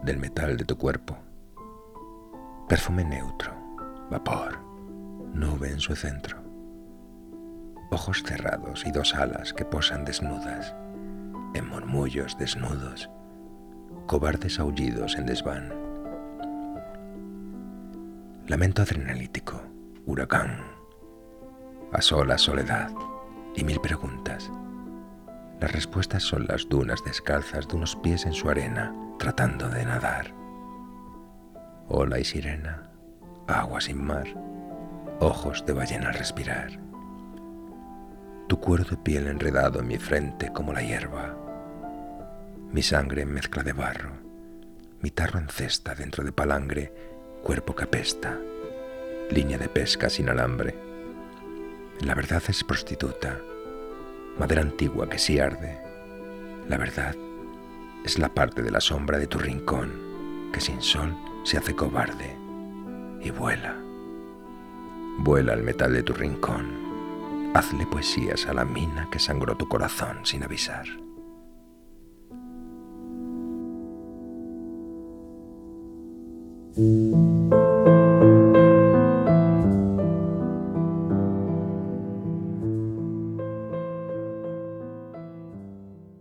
del metal de tu cuerpo. Perfume neutro, vapor, nube en su centro. Ojos cerrados y dos alas que posan desnudas, en murmullos desnudos, cobardes aullidos en desván. Lamento adrenalítico, huracán, a solas soledad y mil preguntas. Las respuestas son las dunas descalzas de unos pies en su arena, tratando de nadar. Ola y sirena, agua sin mar, ojos de ballena al respirar. Tu cuero de piel enredado en mi frente como la hierba, mi sangre en mezcla de barro, mi tarro en cesta dentro de palangre, cuerpo que apesta, línea de pesca sin alambre. La verdad es prostituta, madera antigua que sí arde. La verdad es la parte de la sombra de tu rincón que sin sol se hace cobarde y vuela. Vuela al metal de tu rincón. Hazle poesías a la mina que sangró tu corazón sin avisar.